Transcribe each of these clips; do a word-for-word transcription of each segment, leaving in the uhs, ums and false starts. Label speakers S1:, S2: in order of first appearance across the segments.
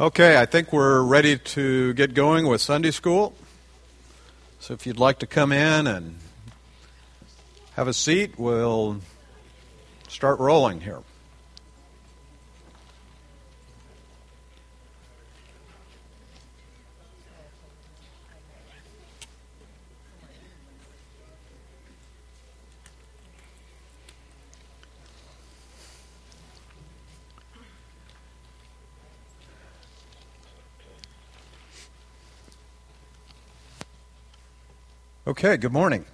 S1: Okay, I think we're ready to get going with Sunday school. So if you'd like to come in and have a seat, we'll start rolling here. Okay, good morning.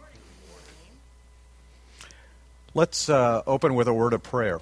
S1: Let's uh, open with a word of prayer.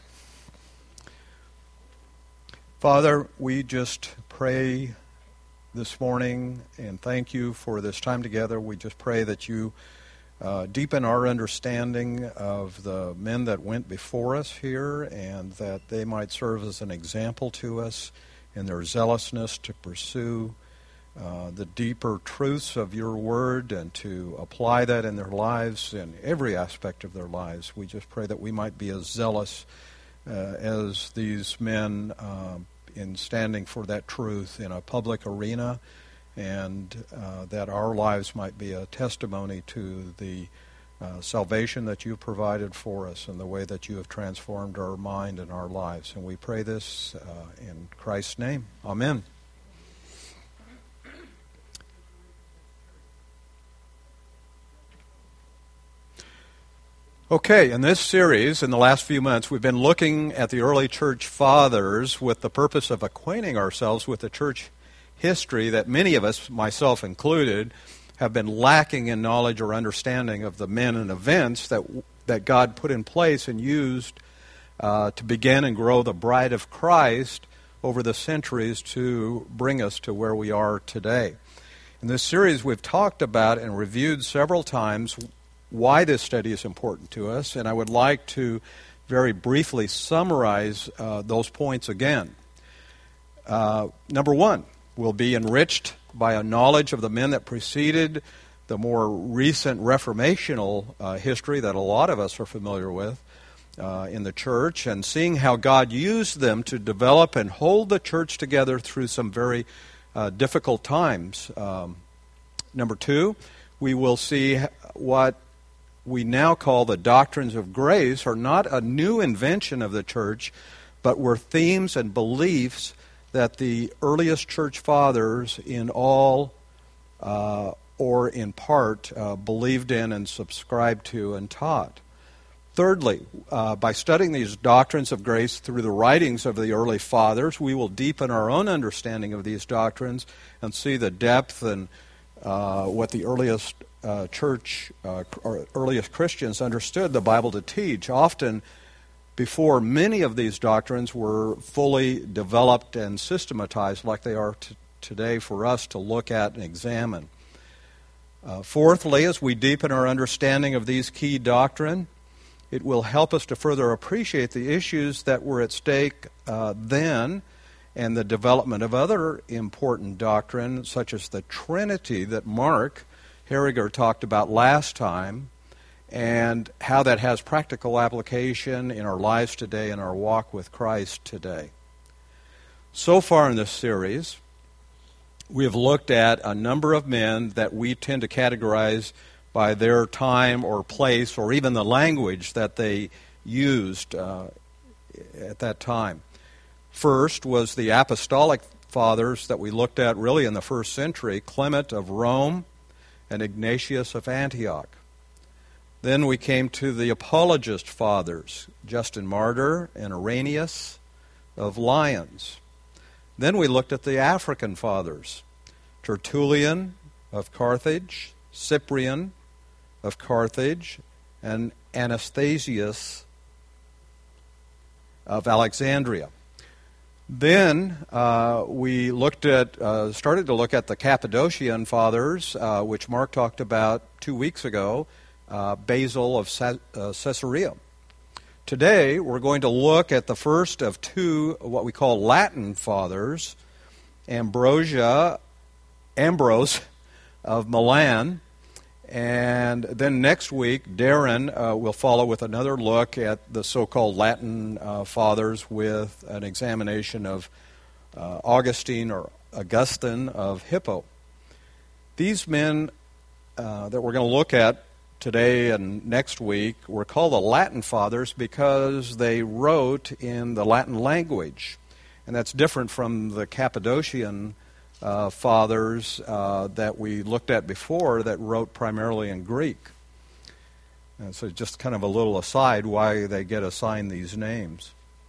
S1: Father, we just pray this morning and thank you for this time together. We just pray that you uh, deepen our understanding of the men that went before us here and that they might serve as an example to us in their zealousness to pursue Uh, the deeper truths of your word and to apply that in their lives, in every aspect of their lives. We just pray that we might be as zealous uh, as these men uh, in standing for that truth in a public arena, and uh, that our lives might be a testimony to the uh, salvation that you've provided for us and the way that you have transformed our mind and our lives. And we pray this uh, in Christ's name. Amen. Okay, in this series, in the last few months, we've been looking at the early church fathers with the purpose of acquainting ourselves with the church history that many of us, myself included, have been lacking in knowledge or understanding of the men and events that that God put in place and used uh, to begin and grow the bride of Christ over the centuries to bring us to where we are today. In this series, we've talked about and reviewed several times why this study is important to us, and I would like to very briefly summarize uh, those points again. Uh, number one, we'll be enriched by a knowledge of the men that preceded the more recent reformational uh, history that a lot of us are familiar with uh, in the church, and seeing how God used them to develop and hold the church together through some very uh, difficult times. Um, number two, we will see what we now call the doctrines of grace are not a new invention of the church, but were themes and beliefs that the earliest church fathers in all uh, or in part uh, believed in and subscribed to and taught. Thirdly, uh, by studying these doctrines of grace through the writings of the early fathers, we will deepen our own understanding of these doctrines and see the depth and uh, what the earliest Uh, church uh, or earliest Christians understood the Bible to teach, often before many of these doctrines were fully developed and systematized like they are t- today for us to look at and examine. Uh, fourthly, as we deepen our understanding of these key doctrine, it will help us to further appreciate the issues that were at stake uh, then and the development of other important doctrine, such as the Trinity that Mark Harriger talked about last time, and how that has practical application in our lives today and our walk with Christ today. So far in this series, we have looked at a number of men that we tend to categorize by their time or place or even the language that they used uh, at that time. First was the apostolic fathers that we looked at really in the first century, Clement of Rome and Ignatius of Antioch. Then we came to the apologist fathers, Justin Martyr and Irenaeus of Lyons. Then we looked at the African fathers, Tertullian of Carthage, Cyprian of Carthage, and Anastasius of Alexandria. Then uh, we looked at, uh, started to look at the Cappadocian fathers, uh, which Mark talked about two weeks ago, uh, Basil of Ca- uh, Caesarea. Today we're going to look at the first of two, what we call Latin fathers, Ambrosia, Ambrose of Milan. And then next week, Darren uh, will follow with another look at the so-called Latin uh, fathers with an examination of uh, Augustine or Augustine of Hippo. These men uh, that we're going to look at today and next week were called the Latin Fathers because they wrote in the Latin language. And that's different from the Cappadocian uh, fathers uh, that we looked at before that wrote primarily in Greek. And so just kind of a little aside why they get assigned these names.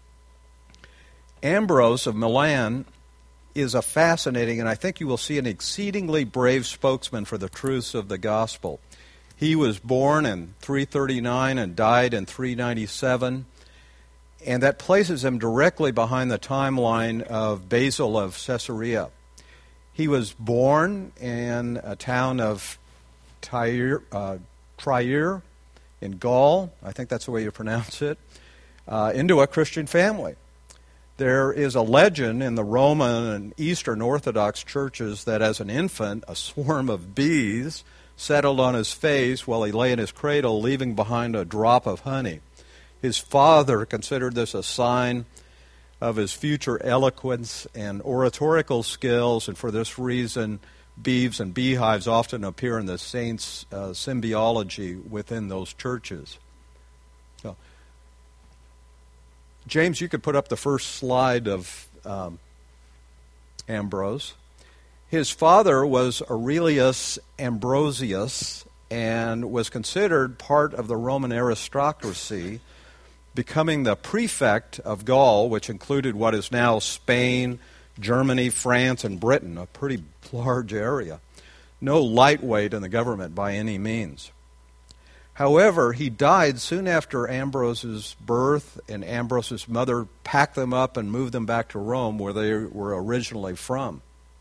S1: Ambrose of Milan is a fascinating, and I think you will see an exceedingly brave spokesman for the truths of the gospel. He was born in three thirty-nine and died in three ninety-seven, and that places him directly behind the timeline of Basil of Caesarea. He was born in a town of Tyre, uh, Trier in Gaul, I think that's the way you pronounce it, uh, into a Christian family. There is a legend in the Roman and Eastern Orthodox churches that as an infant, a swarm of bees settled on his face while he lay in his cradle, leaving behind a drop of honey. His father considered this a sign of his future eloquence and oratorical skills, and for this reason, beeves and beehives often appear in the saints' uh, symbiology within those churches. So, James, you could put up the first slide of um, Ambrose. His father was Aurelius Ambrosius and was considered part of the Roman aristocracy, becoming the prefect of Gaul, which included what is now Spain, Germany, France, and Britain, a pretty large area. No lightweight in the government by any means. However, he died soon after Ambrose's birth, and Ambrose's mother packed them up and moved them back to Rome, where they were originally from.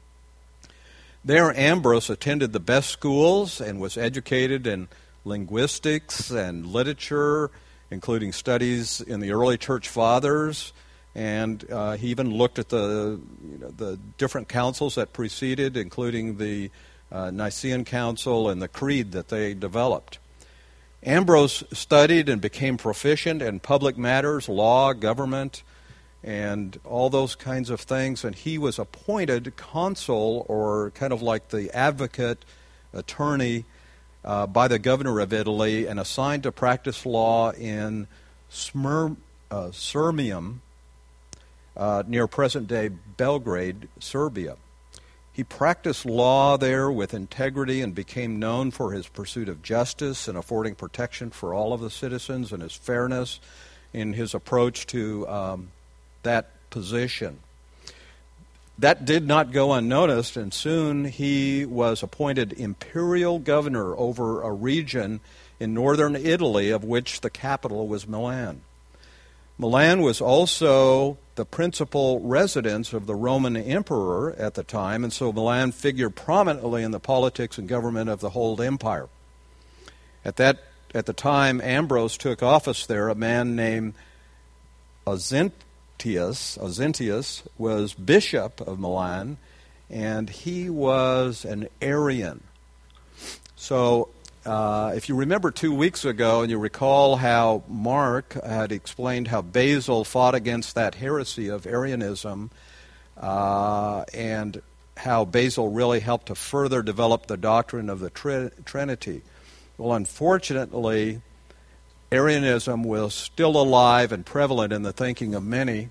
S1: There, Ambrose attended the best schools and was educated in linguistics and literature, including studies in the early church fathers, and uh, he even looked at the you know, the different councils that preceded, including the uh, Nicene Council and the Creed that they developed. Ambrose studied and became proficient in public matters, law, government, and all those kinds of things, and he was appointed consul, or kind of like the advocate, attorney, uh, by the governor of Italy, and assigned to practice law in Smir- uh, Sirmium, uh, near present-day Belgrade, Serbia. He practiced law there with integrity and became known for his pursuit of justice and affording protection for all of the citizens, and his fairness in his approach to um, that position. That did not go unnoticed, and soon he was appointed imperial governor over a region in northern Italy, of which the capital was Milan. Milan was also the principal residence of the Roman emperor at the time, and so Milan figured prominently in the politics and government of the whole empire. At that, at the time Ambrose took office there, a man named Azent Azentius was bishop of Milan, and he was an Arian. So uh, if you remember two weeks ago, and you recall how Mark had explained how Basil fought against that heresy of Arianism, uh, and how Basil really helped to further develop the doctrine of the tri- Trinity. Well, unfortunately, Arianism was still alive and prevalent in the thinking of many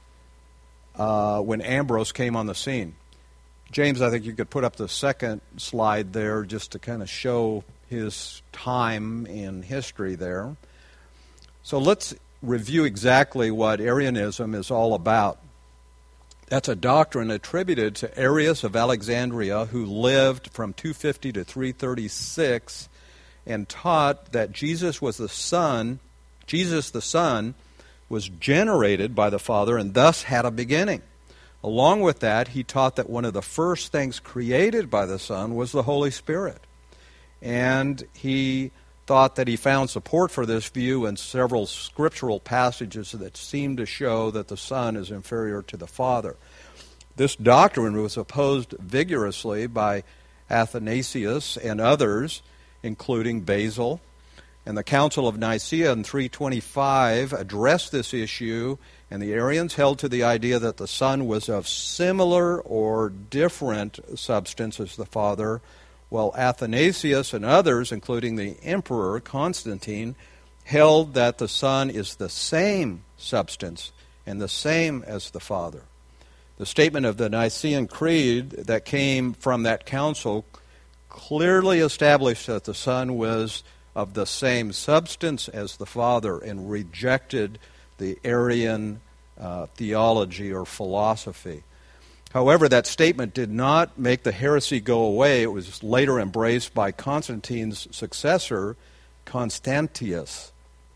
S1: uh, when Ambrose came on the scene. James, I think you could put up the second slide there just to kind of show his time in history there. So let's review exactly what Arianism is all about. That's a doctrine attributed to Arius of Alexandria, who lived from two fifty to three thirty-six, and taught that Jesus was the Son, Jesus the Son, was generated by the Father and thus had a beginning. Along with that, he taught that one of the first things created by the Son was the Holy Spirit. And he thought that he found support for this view in several scriptural passages that seem to show that the Son is inferior to the Father. This doctrine was opposed vigorously by Athanasius and others, including Basil. And the Council of Nicaea in three twenty-five addressed this issue, and the Arians held to the idea that the Son was of similar or different substance as the Father, while Athanasius and others, including the Emperor Constantine, held that the Son is the same substance and the same as the Father. The statement of the Nicene Creed that came from that council clearly established that the Son was of the same substance as the Father and rejected the Arian uh, theology or philosophy. However, that statement did not make the heresy go away. It was later embraced by Constantine's successor, Constantius.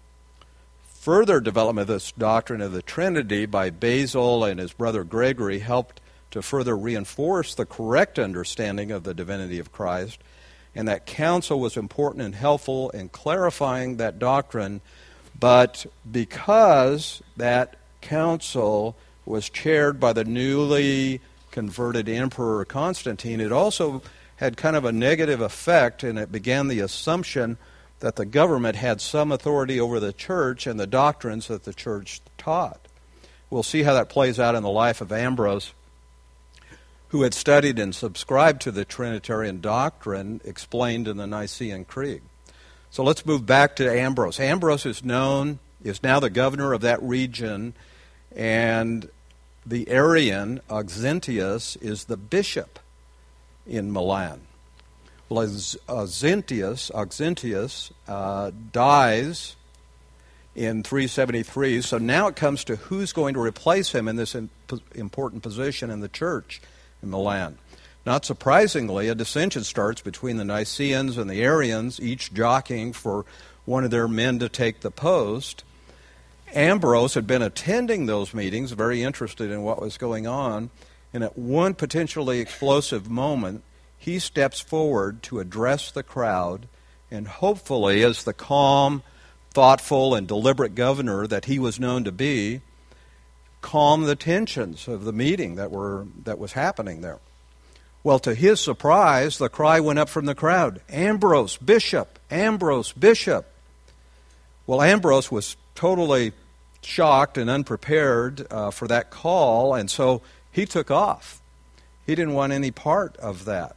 S1: Further development of this doctrine of the Trinity by Basil and his brother Gregory helped to further reinforce the correct understanding of the divinity of Christ, and that council was important and helpful in clarifying that doctrine. But because that council was chaired by the newly converted Emperor Constantine, it also had kind of a negative effect, and it began the assumption that the government had some authority over the church and the doctrines that the church taught. We'll see how that plays out in the life of Ambrose, who had studied and subscribed to the Trinitarian doctrine explained in the Nicene Creed. So let's move back to Ambrose. Ambrose is known, is now the governor of that region, and the Arian, Auxentius, is the bishop in Milan. Well, Auxentius, Auxentius uh, dies in three seventy-three, so now it comes to who's going to replace him in this important position in the church in Milan. Not surprisingly, a dissension starts between the Nicaeans and the Arians, each jockeying for one of their men to take the post. Ambrose had been attending those meetings, very interested in what was going on, and at one potentially explosive moment, he steps forward to address the crowd, and hopefully, as the calm, thoughtful, and deliberate governor that he was known to be, calm the tensions of the meeting that were that was happening there. Well, to his surprise, the cry went up from the crowd, "Ambrose, Bishop! Ambrose, Bishop!" Well, Ambrose was totally shocked and unprepared uh, for that call, and so he took off. He didn't want any part of that.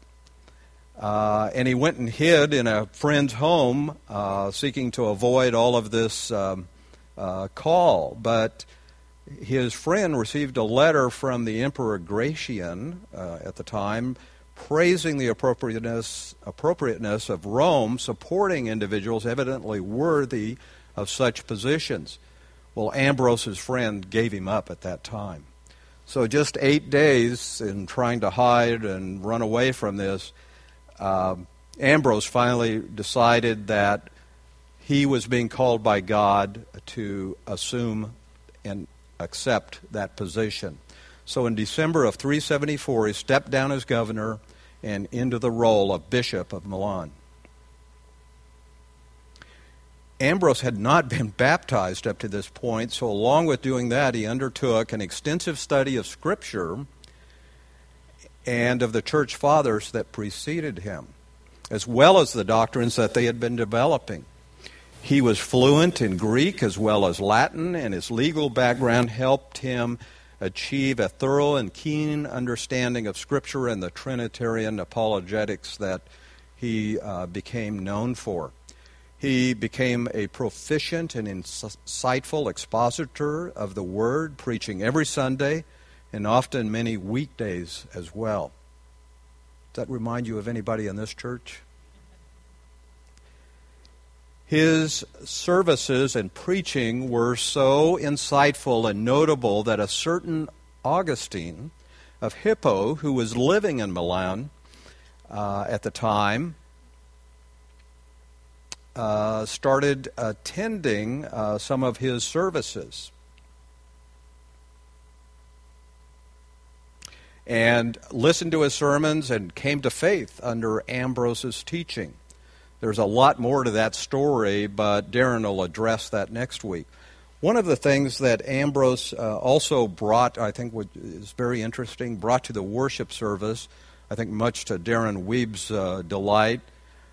S1: Uh, and he went and hid in a friend's home, uh, seeking to avoid all of this um, uh, call. But his friend received a letter from the Emperor Gratian uh, at the time, praising the appropriateness, appropriateness of Rome supporting individuals evidently worthy of such positions. Well, Ambrose's friend gave him up at that time. So just eight days in trying to hide and run away from this, uh, Ambrose finally decided that he was being called by God to assume and accept that position. So in December of three seventy-four, he stepped down as governor and into the role of Bishop of Milan. Ambrose had not been baptized up to this point, so along with doing that, he undertook an extensive study of Scripture and of the church fathers that preceded him, as well as the doctrines that they had been developing. He was fluent in Greek as well as Latin, and his legal background helped him achieve a thorough and keen understanding of Scripture and the Trinitarian apologetics that he uh, became known for. He became a proficient and insightful expositor of the Word, preaching every Sunday and often many weekdays as well. Does that remind you of anybody in this church? His services and preaching were so insightful and notable that a certain Augustine of Hippo, who was living in Milan uh, at the time, uh, started attending uh, some of his services. And listened to his sermons and came to faith under Ambrose's teaching. There's a lot more to that story, but Darren will address that next week. One of the things that Ambrose uh, also brought, I think what is very interesting, brought to the worship service, I think much to Darren Weeb's uh, delight,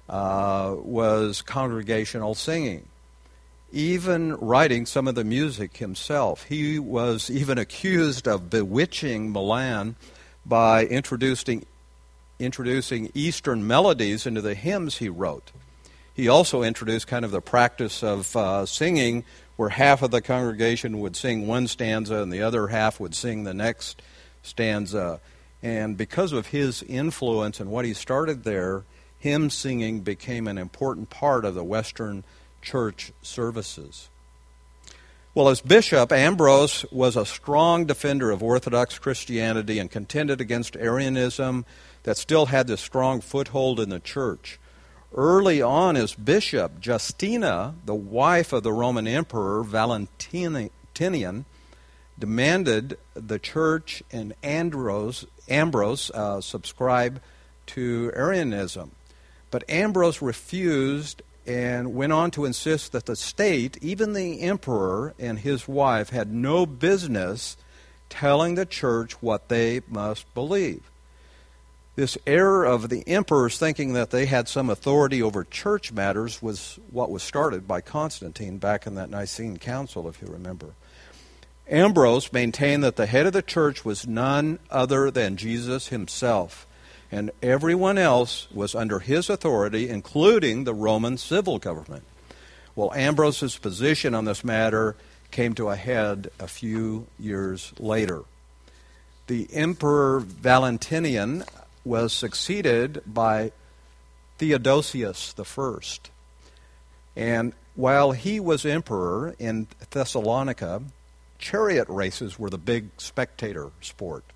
S1: uh, was congregational singing, even writing some of the music himself. He was even accused of bewitching Milan by introducing introducing Eastern melodies into the hymns he wrote. He also introduced kind of the practice of uh, singing, where half of the congregation would sing one stanza and the other half would sing the next stanza. And because of his influence and what he started there, hymn singing became an important part of the Western church services. Well, as bishop, Ambrose was a strong defender of Orthodox Christianity and contended against Arianism that still had this strong foothold in the church. Early on as bishop, Justina, the wife of the Roman Emperor Valentinian, demanded the church and Ambrose, Ambrose uh, subscribe to Arianism. But Ambrose refused and went on to insist that the state, even the emperor and his wife, had no business telling the church what they must believe. This error of the emperors thinking that they had some authority over church matters was what was started by Constantine back in that Nicene Council, if you remember. Ambrose maintained that the head of the church was none other than Jesus himself, and everyone else was under his authority, including the Roman civil government. Well, Ambrose's position on this matter came to a head a few years later. The Emperor Valentinian was succeeded by Theodosius the First. And while he was emperor in Thessalonica, chariot races were the big spectator sport.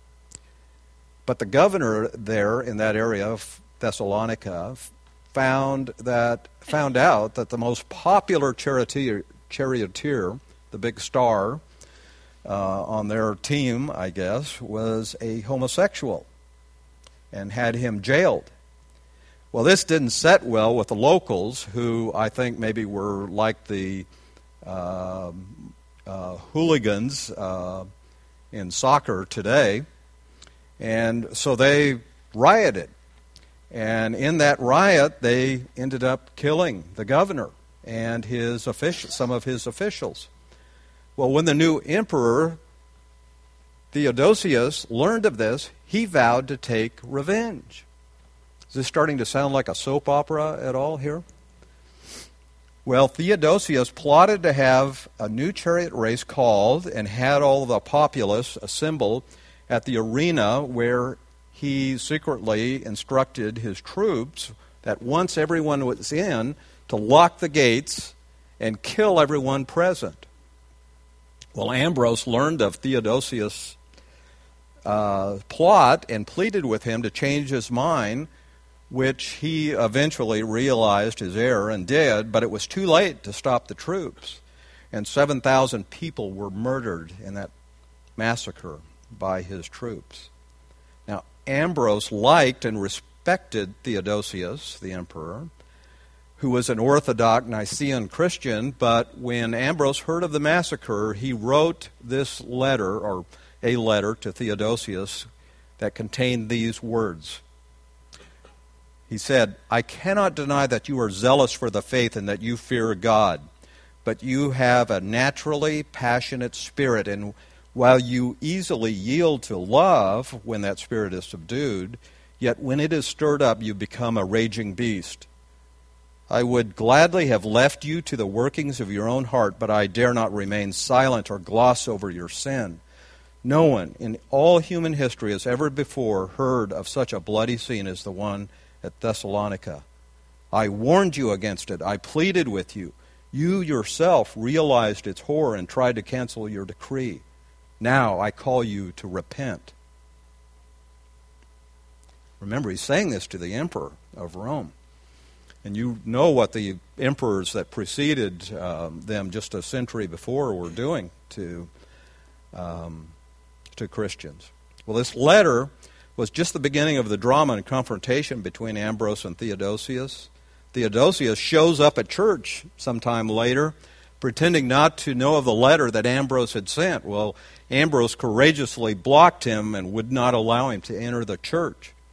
S1: But the governor there in that area of Thessalonica found that found out that the most popular charioteer, charioteer the big star uh, on their team, I guess, was a homosexual, and had him jailed. Well, this didn't set well with the locals, who I think maybe were like the uh, uh, hooligans uh, in soccer today. And so they rioted. And in that riot, they ended up killing the governor and his official, some of his officials. Well, when the new emperor, Theodosius, learned of this, he vowed to take revenge. Is this starting to sound like a soap opera at all here? Well, Theodosius plotted to have a new chariot race called and had all the populace assembled at the arena, where he secretly instructed his troops that once everyone was in, to lock the gates and kill everyone present. Well, Ambrose learned of Theodosius' uh, plot and pleaded with him to change his mind, which he eventually realized his error and did, but it was too late to stop the troops. And seven thousand people were murdered in that massacre by his troops. Now, Ambrose liked and respected Theodosius, the emperor, who was an Orthodox Nicene Christian, but when Ambrose heard of the massacre, he wrote this letter, or a letter to Theodosius, that contained these words. He said, "I cannot deny that you are zealous for the faith and that you fear God, but you have a naturally passionate spirit, and while you easily yield to love when that spirit is subdued, yet when it is stirred up, you become a raging beast. I would gladly have left you to the workings of your own heart, but I dare not remain silent or gloss over your sin. No one in all human history has ever before heard of such a bloody scene as the one at Thessalonica. I warned you against it. I pleaded with you. You yourself realized its horror and tried to cancel your decree. Now I call you to repent." Remember, he's saying this to the emperor of Rome. And you know what the emperors that preceded um, them just a century before were doing to, um, to Christians. Well, this letter was just the beginning of the drama and confrontation between Ambrose and Theodosius. Theodosius shows up at church sometime later, pretending not to know of the letter that Ambrose had sent. Well, Ambrose courageously blocked him and would not allow him to enter the church.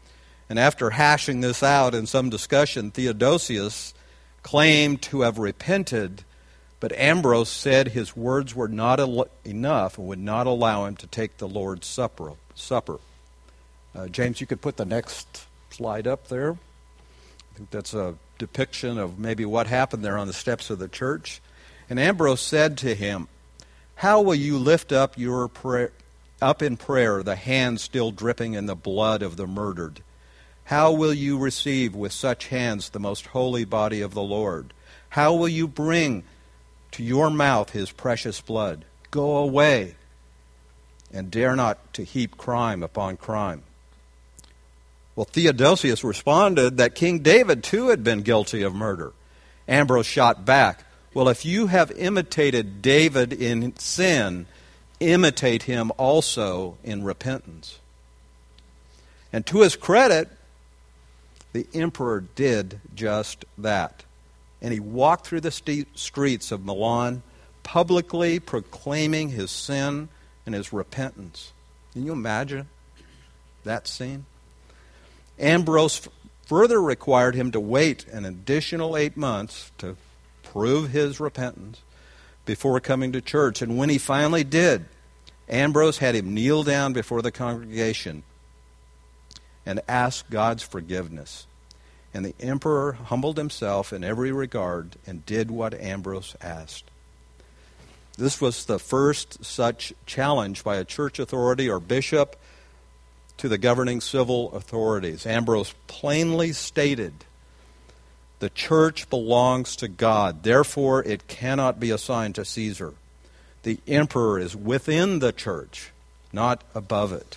S1: And after hashing this out in some discussion, Theodosius claimed to have repented, but Ambrose said his words were not al- enough and would not allow him to take the Lord's Supper. supper. Uh, James, you could put the next slide up there. I think that's a depiction of maybe what happened there on the steps of the church. And Ambrose said to him, "How will you lift up your prayer, up in prayer the hand still dripping in the blood of the murdered? How will you receive with such hands the most holy body of the Lord? How will you bring to your mouth his precious blood? Go away, and dare not to heap crime upon crime." Well, Theodosius responded that King David too had been guilty of murder. Ambrose shot back, "Well, if you have imitated David in sin, imitate him also in repentance." And to his credit, the emperor did just that. And he walked through the st- streets of Milan, publicly proclaiming his sin and his repentance. Can you imagine that scene? Ambrose f- further required him to wait an additional eight months to prove his repentance before coming to church. And when he finally did, Ambrose had him kneel down before the congregation and ask God's forgiveness. And the emperor humbled himself in every regard and did what Ambrose asked. This was the first such challenge by a church authority or bishop to the governing civil authorities. Ambrose plainly stated, "The church belongs to God, therefore it cannot be assigned to Caesar. The emperor is within the church, not above it."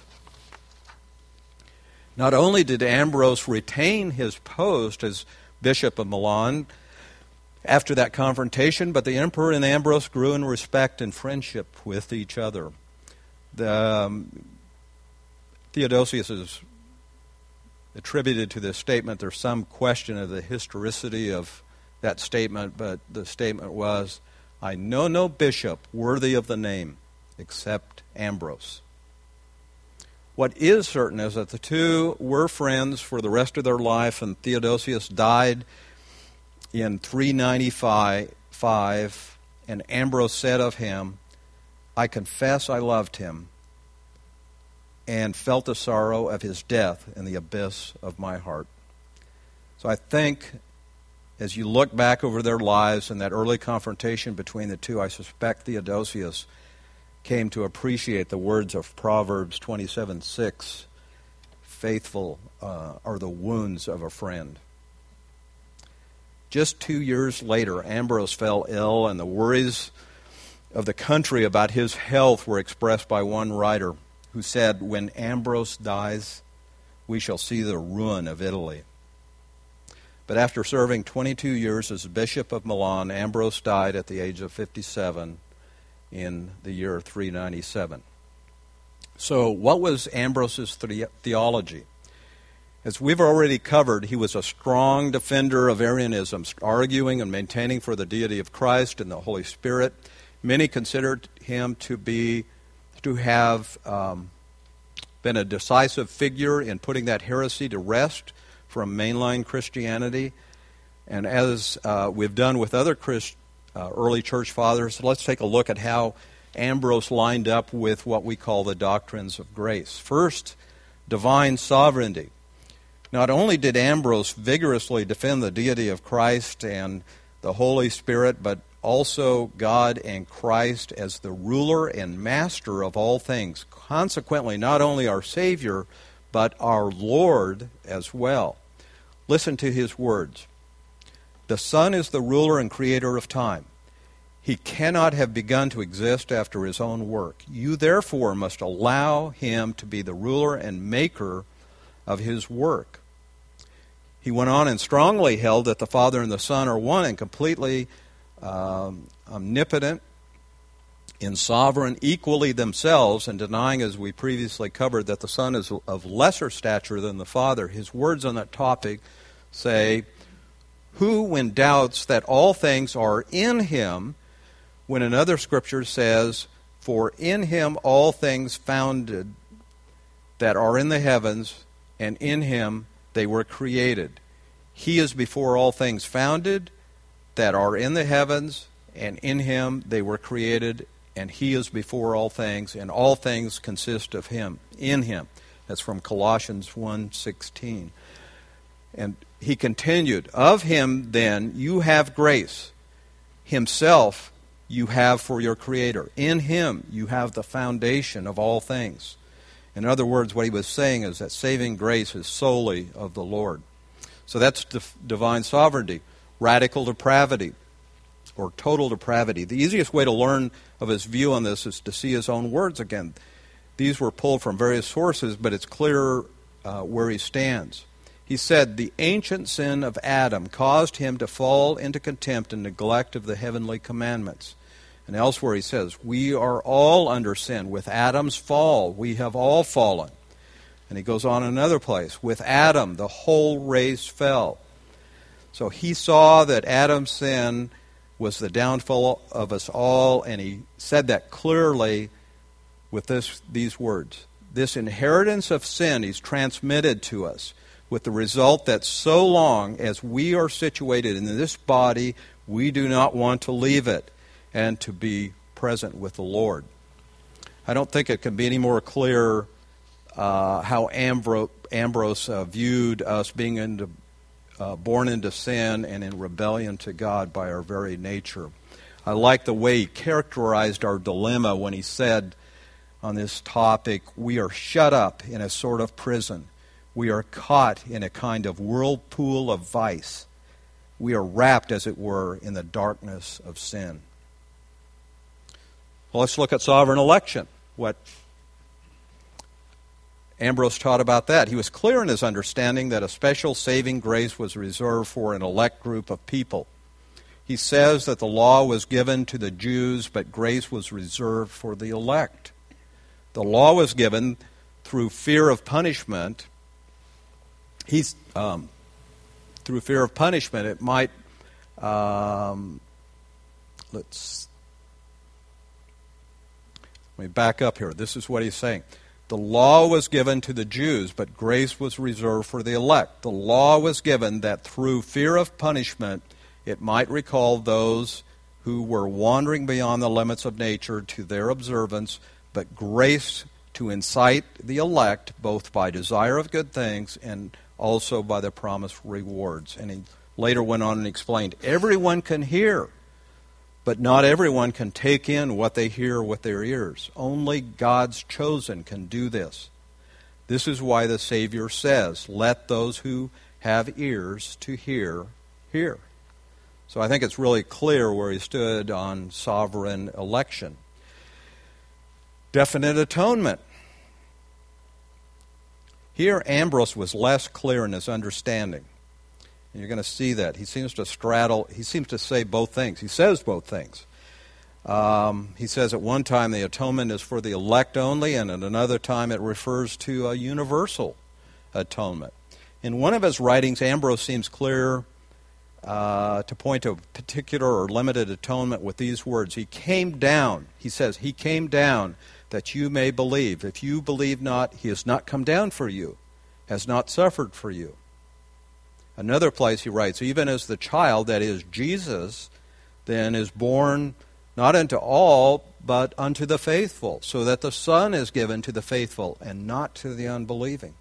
S1: Not only did Ambrose retain his post as Bishop of Milan after that confrontation, but the emperor and Ambrose grew in respect and friendship with each other. The, um, Theodosius is attributed to this statement. There's some question of the historicity of that statement, but the statement was, "I know no bishop worthy of the name except Ambrose." What is certain is that the two were friends for the rest of their life, and Theodosius died in three ninety-five, and Ambrose said of him, "I confess I loved him and felt the sorrow of his death in the abyss of my heart." So I think as you look back over their lives and that early confrontation between the two, I suspect Theodosius came to appreciate the words of Proverbs twenty-seven six, "Faithful uh, are the wounds of a friend." Just two years later, Ambrose fell ill, and the worries of the country about his health were expressed by one writer who said, "When Ambrose dies, we shall see the ruin of Italy." But after serving twenty-two years as Bishop of Milan, Ambrose died at the age of fifty-seven in the year three ninety-seven. So what was Ambrose's the- theology? As we've already covered, he was a strong defender of Arianism, arguing and maintaining for the deity of Christ and the Holy Spirit. Many considered him to be, to have um, been a decisive figure in putting that heresy to rest from mainline Christianity. And as uh, we've done with other Christ, uh, early church fathers, let's take a look at how Ambrose lined up with what we call the doctrines of grace. First, divine sovereignty. Not only did Ambrose vigorously defend the deity of Christ and the Holy Spirit, but also God and Christ as the ruler and master of all things. Consequently, not only our Savior, but our Lord as well. Listen to his words. "The Son is the ruler and creator of time. He cannot have begun to exist after his own work. You therefore must allow him to be the ruler and maker of his work." He went on and strongly held that the Father and the Son are one and completely um, omnipotent and sovereign equally themselves, and denying, as we previously covered, that the Son is of lesser stature than the Father. His words on that topic say, "Who, when doubts that all things are in him," when another scripture says, "For in him all things founded that are in the heavens, and in him they were created. He is before all things founded that are in the heavens, and in him they were created, and he is before all things, and all things consist of him, in him. That's from Colossians one sixteen. And he continued, of him then you have grace. Himself you have for your Creator. In him you have the foundation of all things. In other words, what he was saying is that saving grace is solely of the Lord. So that's divine sovereignty. Radical depravity, or total depravity. The easiest way to learn of his view on this is to see his own words again. These were pulled from various sources, but it's clear uh, where he stands. He said, the ancient sin of Adam caused him to fall into contempt and neglect of the heavenly commandments. And elsewhere he says, we are all under sin. With Adam's fall, we have all fallen. And he goes on in another place, with Adam, the whole race fell. So he saw that Adam's sin was the downfall of us all, and he said that clearly with this, these words. This inheritance of sin is transmitted to us, with the result that so long as we are situated in this body, we do not want to leave it and to be present with the Lord. I don't think it can be any more clear uh, how Ambro- Ambrose uh, viewed us being into, uh, born into sin and in rebellion to God by our very nature. I like the way he characterized our dilemma when he said on this topic, we are shut up in a sort of prison. We are caught in a kind of whirlpool of vice. We are wrapped, as it were, in the darkness of sin. Well, let's look at sovereign election. What Ambrose taught about that. He was clear in his understanding that a special saving grace was reserved for an elect group of people. He says that the law was given to the Jews, but grace was reserved for the elect. The law was given through fear of punishment. He's um, through fear of punishment. It might um, let's let me back up here. This is what he's saying. The law was given to the Jews, but grace was reserved for the elect. The law was given that through fear of punishment, it might recall those who were wandering beyond the limits of nature to their observance, but grace to incite the elect both by desire of good things and also by the promised rewards. And he later went on and explained, everyone can hear, but not everyone can take in what they hear with their ears. Only God's chosen can do this. This is why the Savior says, let those who have ears to hear, hear. So I think it's really clear where he stood on sovereign election. Definite atonement. Here, Ambrose was less clear in his understanding. And you're going to see that. He seems to straddle, he seems to say both things. He says both things. Um, he says at one time the atonement is for the elect only, and at another time it refers to a universal atonement. In one of his writings, Ambrose seems clear uh, to point to a particular or limited atonement with these words. He came down, he says, he came down that you may believe. If you believe not, he has not come down for you, has not suffered for you. Another place he writes, even as the child, that is Jesus, then is born not unto all, but unto the faithful, so that the Son is given to the faithful and not to the unbelieving.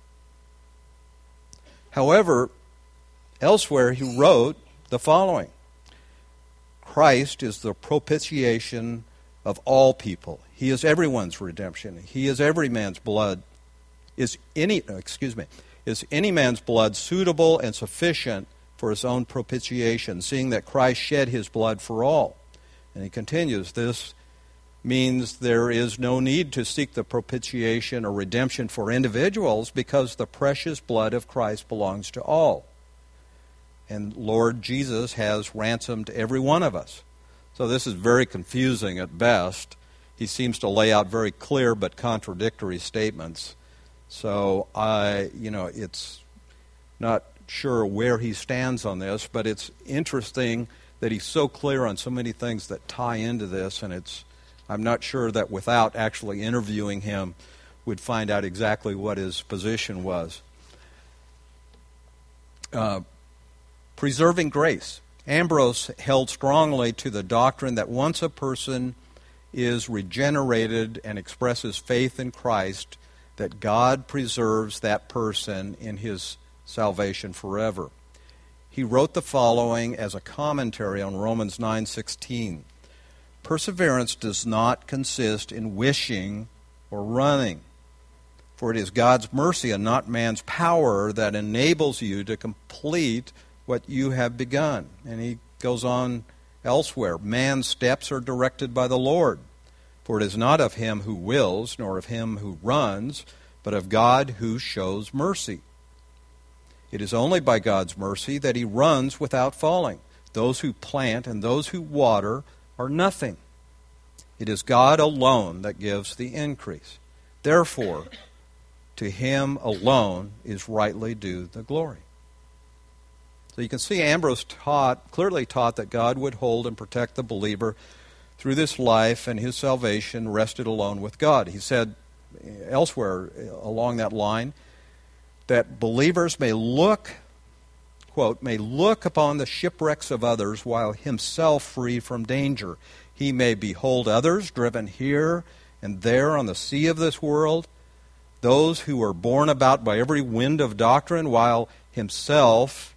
S1: However, elsewhere he wrote the following, Christ is the propitiation of all people. He is everyone's redemption. He is every man's blood. Is any, excuse me, is any man's blood suitable and sufficient for his own propitiation, seeing that Christ shed his blood for all? And he continues, this means there is no need to seek the propitiation or redemption for individuals because the precious blood of Christ belongs to all. And Lord Jesus has ransomed every one of us. So this is very confusing at best. He seems to lay out very clear but contradictory statements. So I, you know, it's not sure where he stands on this, but it's interesting that he's so clear on so many things that tie into this, and it's, I'm not sure that without actually interviewing him, we'd find out exactly what his position was. Uh, preserving grace. Ambrose held strongly to the doctrine that once a person is regenerated and expresses faith in Christ, that God preserves that person in his salvation forever. He wrote the following as a commentary on Romans nine sixteen. Perseverance does not consist in wishing or running, for it is God's mercy and not man's power that enables you to complete what you have begun. And he goes on elsewhere. Man's steps are directed by the Lord, for it is not of him who wills, nor of him who runs, but of God who shows mercy. It is only by God's mercy that he runs without falling. Those who plant and those who water are nothing. It is God alone that gives the increase. Therefore, to him alone is rightly due the glory. So you can see Ambrose taught, clearly taught that God would hold and protect the believer through this life, and his salvation rested alone with God. He said elsewhere along that line that believers may look, quote, may look upon the shipwrecks of others while himself free from danger. He may behold others driven here and there on the sea of this world, those who are borne about by every wind of doctrine, while himself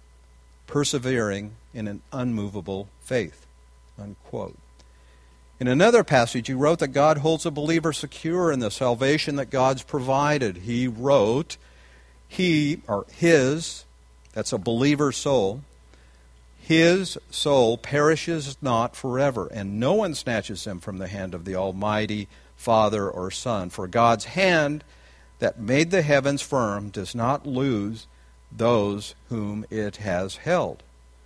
S1: persevering in an unmovable faith, unquote. In another passage, he wrote that God holds a believer secure in the salvation that God's provided. He wrote, he, or his, that's a believer's soul, his soul perishes not forever, and no one snatches him from the hand of the Almighty Father or Son. For God's hand that made the heavens firm does not lose those whom it has held.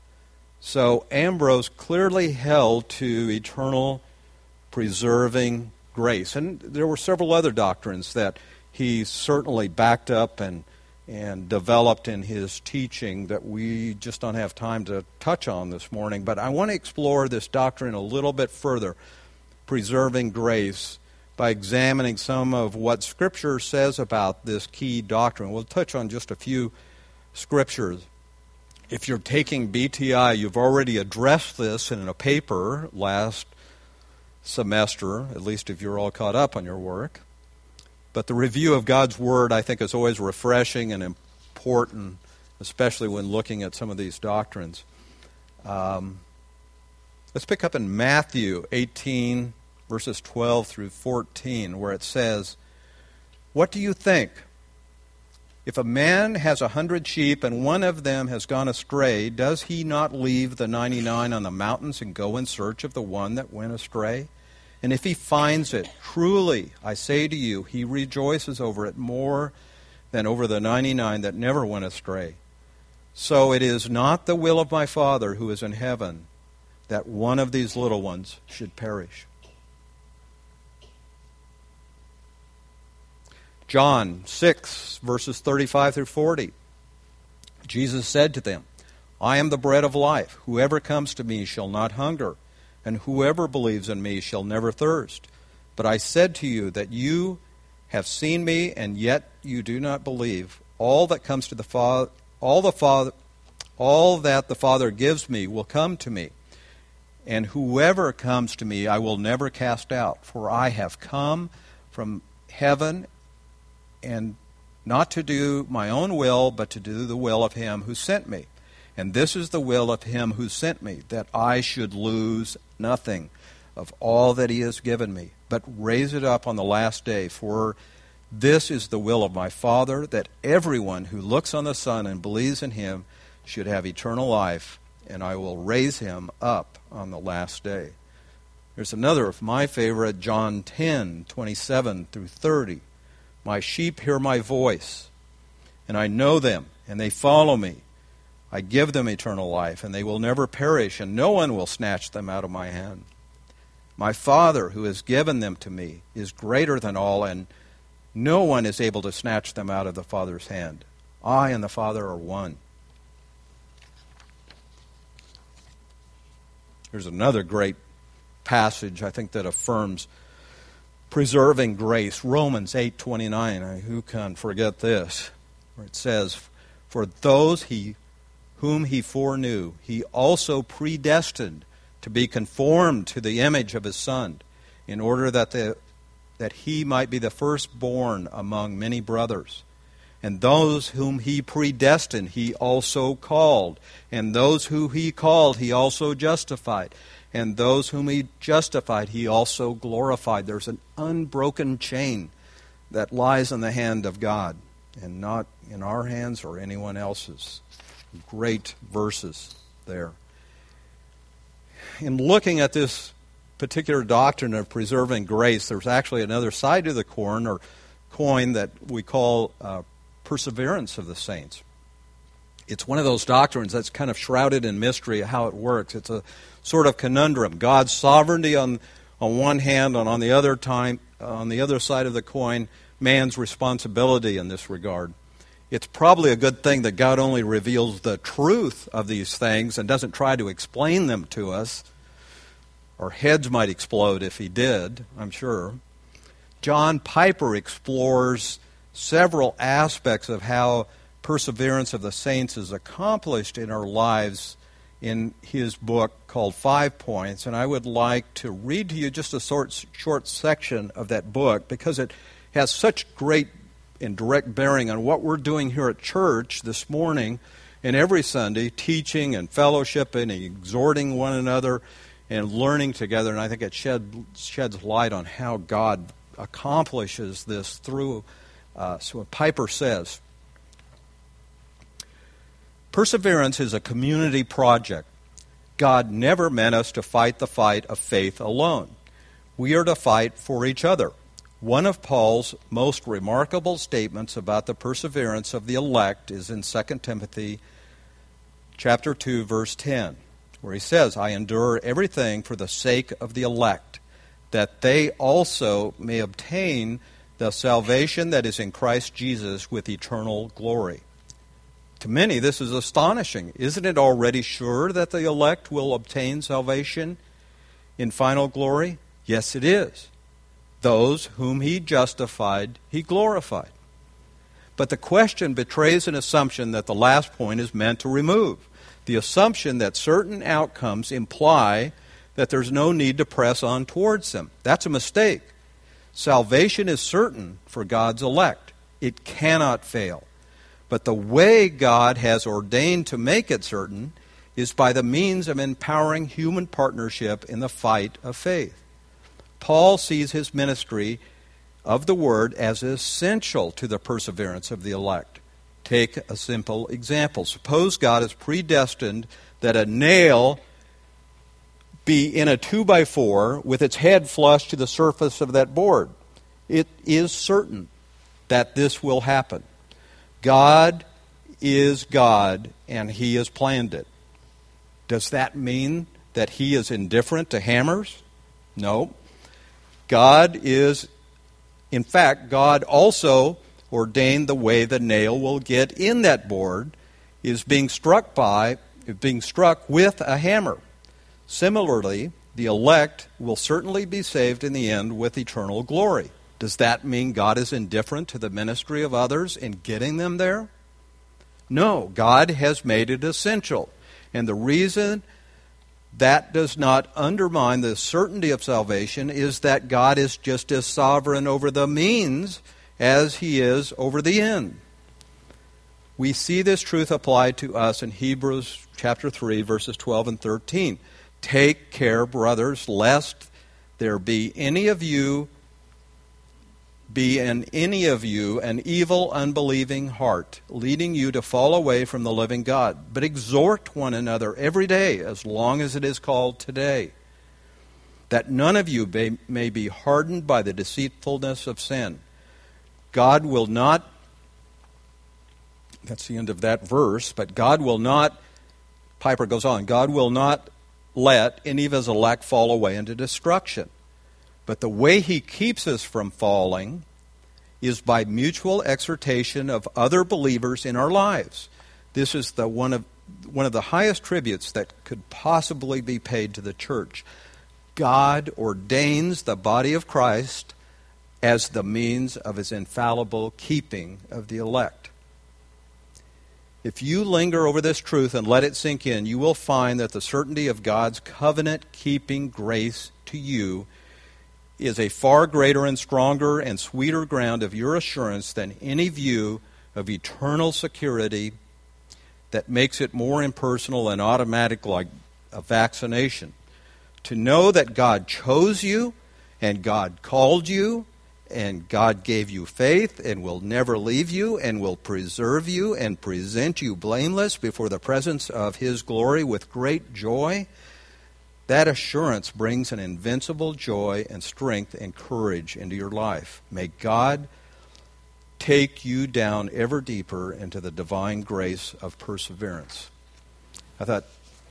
S1: So Ambrose clearly held to eternal preserving grace. And there were several other doctrines that he certainly backed up and and developed in his teaching that we just don't have time to touch on this morning. But I want to explore this doctrine a little bit further, preserving grace, by examining some of what Scripture says about this key doctrine. We'll touch on just a few scriptures. If you're taking B T I, you've already addressed this in a paper last semester, at least if you're all caught up on your work. But the review of God's Word, I think, is always refreshing and important, especially when looking at some of these doctrines. Um, let's pick up in Matthew eighteen, verses twelve through fourteen, where it says, "What do you think? If a man has a hundred sheep and one of them has gone astray, does he not leave the ninety-nine on the mountains and go in search of the one that went astray? And if he finds it, truly, I say to you, he rejoices over it more than over the ninety-nine that never went astray. So it is not the will of my Father who is in heaven that one of these little ones should perish." John six, verses thirty-five through forty. Jesus said to them, "I am the bread of life. Whoever comes to me shall not hunger, and whoever believes in me shall never thirst. But I said to you that you have seen me, and yet you do not believe. All that comes to the Father, all the Father, all that the Father gives me will come to me, and whoever comes to me I will never cast out. For I have come from heaven, and not to do my own will, but to do the will of him who sent me. And this is the will of him who sent me, that I should lose nothing of all that he has given me, but raise it up on the last day. For this is the will of my Father, that everyone who looks on the Son and believes in him should have eternal life, and I will raise him up on the last day." There's another of my favorite, John ten, twenty-seven through thirty. "My sheep hear my voice, and I know them, and they follow me. I give them eternal life, and they will never perish, and no one will snatch them out of my hand. My Father, who has given them to me, is greater than all, and no one is able to snatch them out of the Father's hand. I and the Father are one." There's another great passage, I think, that affirms preserving grace. Romans eight twenty-nine. Who can forget this? Where it says, For those he whom he foreknew, he also predestined to be conformed to the image of his Son, in order that the that he might be the firstborn among many brothers. And those whom he predestined, he also called. And those who he called, he also justified. And those whom he justified, he also glorified. There's an unbroken chain that lies in the hand of God, and not in our hands or anyone else's. Great verses there. In looking at this particular doctrine of preserving grace, there's actually another side to the coin, or coin that we call uh, perseverance of the saints. It's one of those doctrines that's kind of shrouded in mystery of how it works. It's a sort of conundrum. God's sovereignty on on one hand, and on the other time, on the other side of the coin, man's responsibility in this regard. It's probably a good thing that God only reveals the truth of these things and doesn't try to explain them to us. Our heads might explode if he did, I'm sure. John Piper explores several aspects of how perseverance of the saints is accomplished in our lives in his book called Five Points. And I would like to read to you just a short, short section of that book, because it has such great and direct bearing on what we're doing here at church this morning and every Sunday, teaching and fellowshipping and exhorting one another and learning together. And I think it shed, sheds light on how God accomplishes this through us. So what Piper says, perseverance is a community project. God never meant us to fight the fight of faith alone. We are to fight for each other. One of Paul's most remarkable statements about the perseverance of the elect is in Second Timothy chapter two, verse ten, where he says, I endure everything for the sake of the elect, that they also may obtain the salvation that is in Christ Jesus with eternal glory. To many, this is astonishing. Isn't it already sure that the elect will obtain salvation in final glory? Yes, it is. Those whom he justified, he glorified. But the question betrays an assumption that the last point is meant to remove. The assumption that certain outcomes imply that there's no need to press on towards them. That's a mistake. Salvation is certain for God's elect. It cannot fail. But the way God has ordained to make it certain is by the means of empowering human partnership in the fight of faith. Paul sees his ministry of the Word as essential to the perseverance of the elect. Take a simple example. Suppose God has predestined that a nail be in a two by four with its head flush to the surface of that board. It is certain that this will happen. God is God, and He has planned it. Does that mean that He is indifferent to hammers? No. God is, in fact, God also ordained the way the nail will get in that board is being struck by, being struck with a hammer. Similarly, the elect will certainly be saved in the end with eternal glory. Does that mean God is indifferent to the ministry of others in getting them there? No, God has made it essential. And the reason that does not undermine the certainty of salvation is that God is just as sovereign over the means as He is over the end. We see this truth applied to us in Hebrews chapter three, verses twelve and thirteen. Take care, brothers, lest there be any of you be in any of you an evil, unbelieving heart, leading you to fall away from the living God. But exhort one another every day, as long as it is called today, that none of you may, may be hardened by the deceitfulness of sin. God will not, that's the end of that verse, but God will not, Piper goes on, God will not let any of His elect fall away into destruction. But the way He keeps us from falling is by mutual exhortation of other believers in our lives. This is the one of one of the highest tributes that could possibly be paid to the church. God ordains the body of Christ as the means of His infallible keeping of the elect. If you linger over this truth and let it sink in, you will find that the certainty of God's covenant-keeping grace to you is a far greater and stronger and sweeter ground of your assurance than any view of eternal security that makes it more impersonal and automatic, like a vaccination. To know that God chose you and God called you and God gave you faith and will never leave you and will preserve you and present you blameless before the presence of His glory with great joy, that assurance brings an invincible joy and strength and courage into your life. May God take you down ever deeper into the divine grace of perseverance. I thought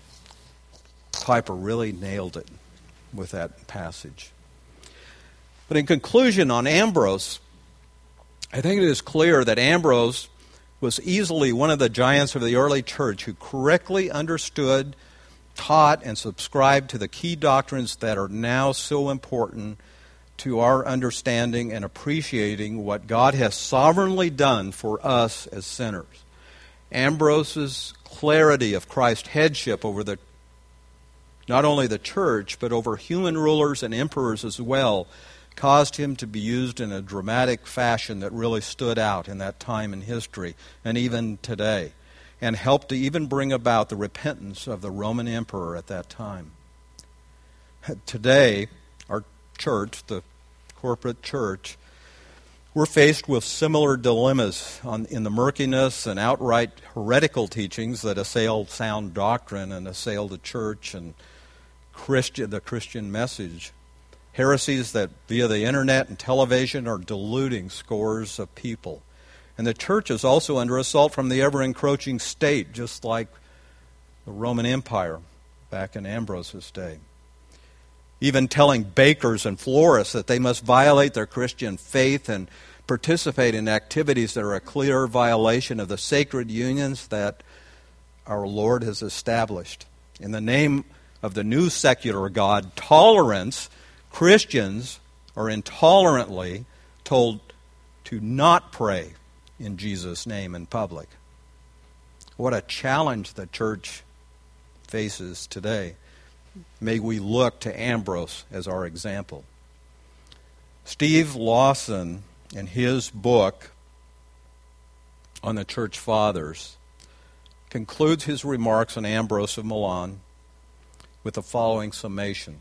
S1: Piper really nailed it with that passage. But in conclusion, on Ambrose, I think it is clear that Ambrose was easily one of the giants of the early church who correctly understood, taught, and subscribed to the key doctrines that are now so important to our understanding and appreciating what God has sovereignly done for us as sinners. Ambrose's clarity of Christ's headship over the not only the church, but over human rulers and emperors as well, caused him to be used in a dramatic fashion that really stood out in that time in history and even today, and helped to even bring about the repentance of the Roman emperor at that time. Today, our church, the corporate church, we're faced with similar dilemmas on, in the murkiness and outright heretical teachings that assail sound doctrine and assail the church and Christian, the Christian message. Heresies that via the internet and television are deluding scores of people. And the church is also under assault from the ever-encroaching state, just like the Roman Empire back in Ambrose's day. Even telling bakers and florists that they must violate their Christian faith and participate in activities that are a clear violation of the sacred unions that our Lord has established. In the name of the new secular God, tolerance, Christians are intolerantly told to not pray in Jesus' name in public. What a challenge the church faces today. May we look to Ambrose as our example. Steve Lawson, in his book on the Church Fathers, concludes his remarks on Ambrose of Milan with the following summation.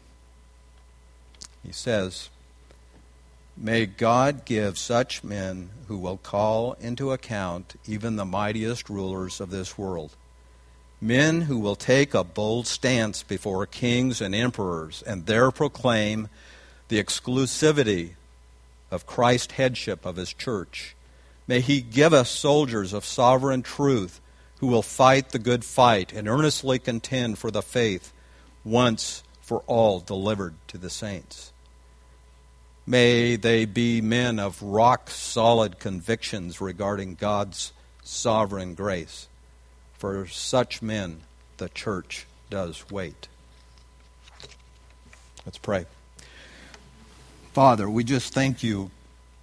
S1: He says, "May God give such men who will call into account even the mightiest rulers of this world, men who will take a bold stance before kings and emperors and there proclaim the exclusivity of Christ's headship of His church. May He give us soldiers of sovereign truth who will fight the good fight and earnestly contend for the faith once for all delivered to the saints. May they be men of rock-solid convictions regarding God's sovereign grace. For such men, the church does wait." Let's pray. Father, we just thank You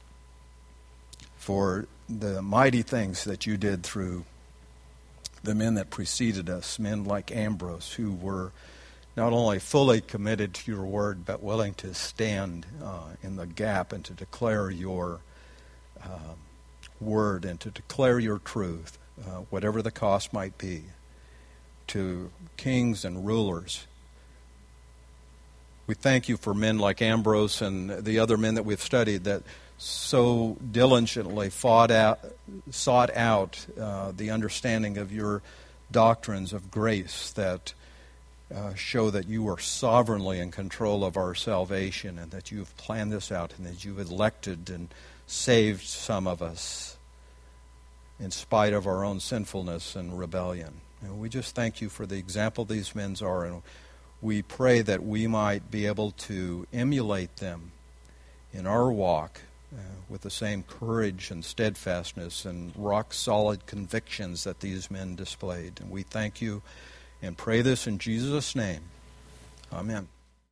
S1: for the mighty things that You did through the men that preceded us, men like Ambrose, who were not only fully committed to Your word, but willing to stand uh, in the gap and to declare Your uh, word and to declare Your truth, uh, whatever the cost might be, to kings and rulers. We thank You for men like Ambrose and the other men that we've studied that so diligently fought out, sought out uh, the understanding of Your doctrines of grace that Uh, show that You are sovereignly in control of our salvation and that You've planned this out and that You've elected and saved some of us in spite of our own sinfulness and rebellion. And we just thank You for the example these men are, and we pray that we might be able to emulate them in our walk uh, with the same courage and steadfastness and rock-solid convictions that these men displayed. And we thank You and pray this in Jesus' name. Amen.